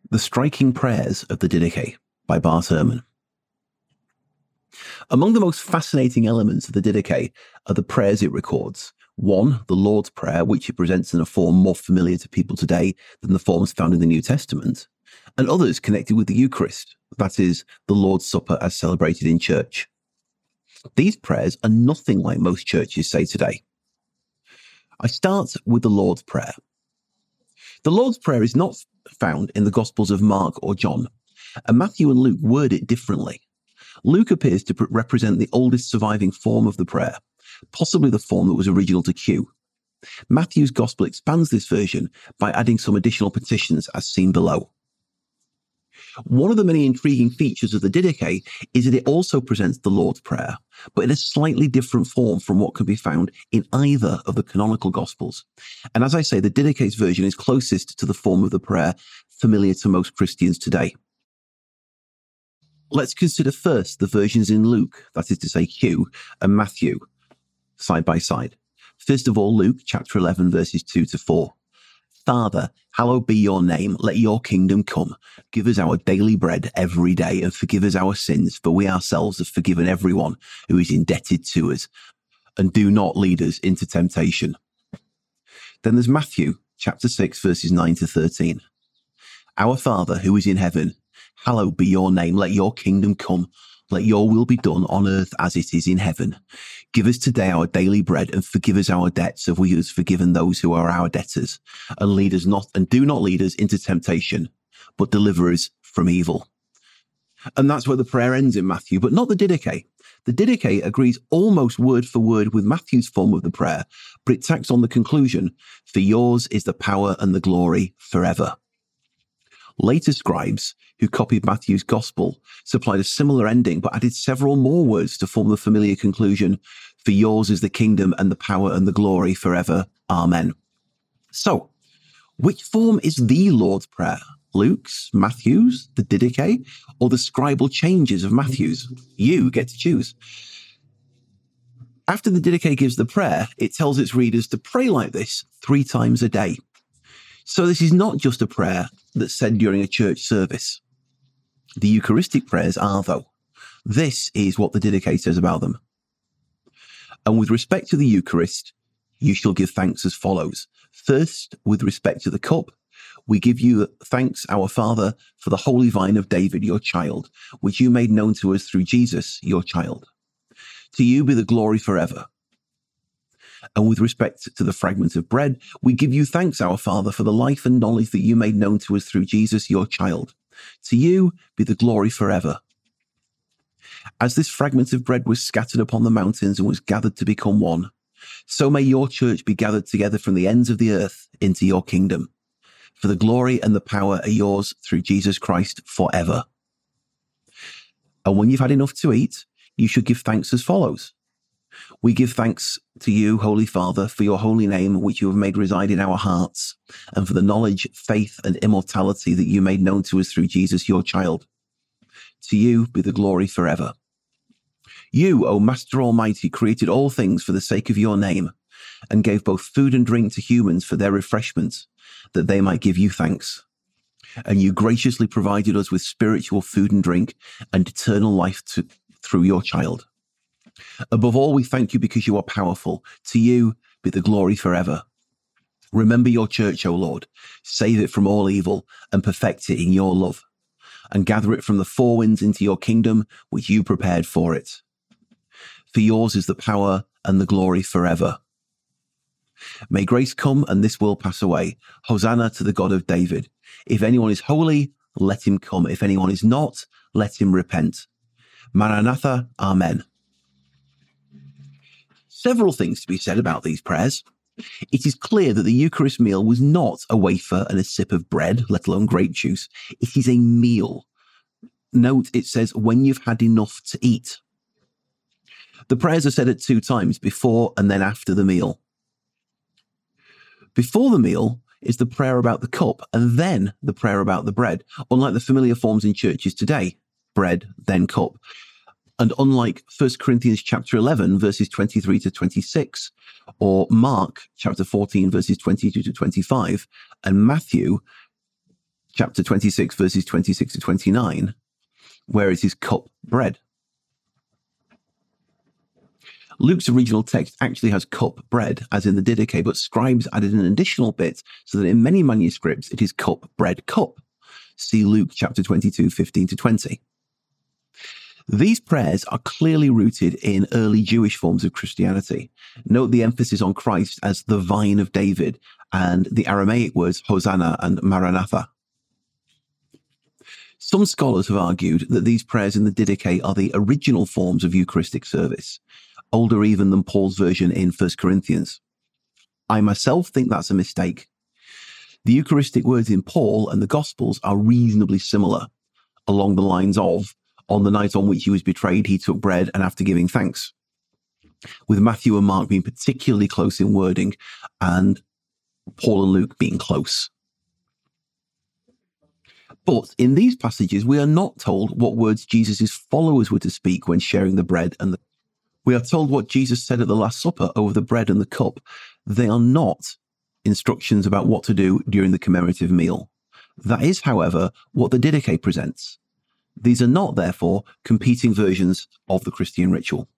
The Striking Prayers of the Didache by Bart Ehrman. Among the most fascinating elements of the Didache are the prayers it records. One, the Lord's Prayer, which it presents in a form more familiar to people today than the forms found in the New Testament, and others connected with the Eucharist, that is, the Lord's Supper as celebrated in church. These prayers are nothing like most churches say today. I start with the Lord's Prayer. The Lord's Prayer is not found in the Gospels of Mark or John, and Matthew and Luke word it differently. Luke appears to represent the oldest surviving form of the prayer, possibly the form that was original to Q. Matthew's Gospel expands this version by adding some additional petitions as seen below. One of the many intriguing features of the Didache is that it also presents the Lord's Prayer, but in a slightly different form from what can be found in either of the canonical Gospels. And as I say, the Didache's version is closest to the form of the prayer familiar to most Christians today. Let's consider first the versions in Luke, that is to say Q, and Matthew, side by side. First of all, Luke chapter 11, verses 2 to 4. Father, hallowed be your name, let your kingdom come. Give us our daily bread every day and forgive us our sins, for we ourselves have forgiven everyone who is indebted to us. And do not lead us into temptation. Then there's Matthew chapter 6, verses 9 to 13. Our Father who is in heaven, hallowed be your name, let your kingdom come. Let your will be done on earth as it is in heaven. Give us today our daily bread and forgive us our debts as we have forgiven those who are our debtors. And do not lead us into temptation, but deliver us from evil. And that's where the prayer ends in Matthew, but not the Didache. The Didache agrees almost word for word with Matthew's form of the prayer, but it tacks on the conclusion, for yours is the power and the glory forever. Later scribes, who copied Matthew's Gospel, supplied a similar ending but added several more words to form the familiar conclusion, for yours is the kingdom and the power and the glory forever. Amen. So, which form is the Lord's Prayer? Luke's, Matthew's, the Didache, or the scribal changes of Matthew's? You get to choose. After the Didache gives the prayer, it tells its readers to pray like this 3 times a day. So this is not just a prayer that's said during a church service. The Eucharistic prayers are, though. This is what the Didache says about them. And with respect to the Eucharist, you shall give thanks as follows. First, with respect to the cup, we give you thanks, our Father, for the holy vine of David, your child, which you made known to us through Jesus, your child. To you be the glory forever. And with respect to the fragment of bread, we give you thanks, our Father, for the life and knowledge that you made known to us through Jesus, your child. To you be the glory forever. As this fragment of bread was scattered upon the mountains and was gathered to become one, so may your church be gathered together from the ends of the earth into your kingdom. For the glory and the power are yours through Jesus Christ forever. And when you've had enough to eat, you should give thanks as follows. We give thanks to you, Holy Father, for your holy name, which you have made reside in our hearts, and for the knowledge, faith, and immortality that you made known to us through Jesus, your child. To you be the glory forever. You, O Master Almighty, created all things for the sake of your name, and gave both food and drink to humans for their refreshment, that they might give you thanks. And you graciously provided us with spiritual food and drink, and eternal life through your child. Above all, we thank you because you are powerful. To you be the glory forever. Remember your church, O Lord. Save it from all evil and perfect it in your love. And gather it from the 4 winds into your kingdom, which you prepared for it. For yours is the power and the glory forever. May grace come and this world pass away. Hosanna to the God of David. If anyone is holy, let him come. If anyone is not, let him repent. Maranatha, Amen. Several things to be said about these prayers. It is clear that the Eucharist meal was not a wafer and a sip of bread, let alone grape juice. It is a meal. Note, it says, when you've had enough to eat. The prayers are said at 2 times, before and then after the meal. Before the meal is the prayer about the cup, and then the prayer about the bread, unlike the familiar forms in churches today, bread, then cup. And unlike 1 Corinthians chapter 11, verses 23 to 26, or Mark chapter 14, verses 22 to 25, and Matthew chapter 26, verses 26 to 29, where it is cup bread. Luke's original text actually has cup bread, as in the Didache, but scribes added an additional bit so that in many manuscripts it is cup bread cup. See Luke chapter 22, 15 to 20. These prayers are clearly rooted in early Jewish forms of Christianity. Note the emphasis on Christ as the vine of David and the Aramaic words Hosanna and Maranatha. Some scholars have argued that these prayers in the Didache are the original forms of Eucharistic service, older even than Paul's version in 1 Corinthians. I myself think that's a mistake. The Eucharistic words in Paul and the Gospels are reasonably similar, along the lines of, on the night on which he was betrayed, he took bread and after giving thanks, with Matthew and Mark being particularly close in wording and Paul and Luke being close. But in these passages, we are not told what words Jesus' followers were to speak when sharing the bread and the. We are told what Jesus said at the Last Supper over the bread and the cup. They are not instructions about what to do during the commemorative meal. That is, however, what the Didache presents. These are not, therefore, competing versions of the Christian ritual.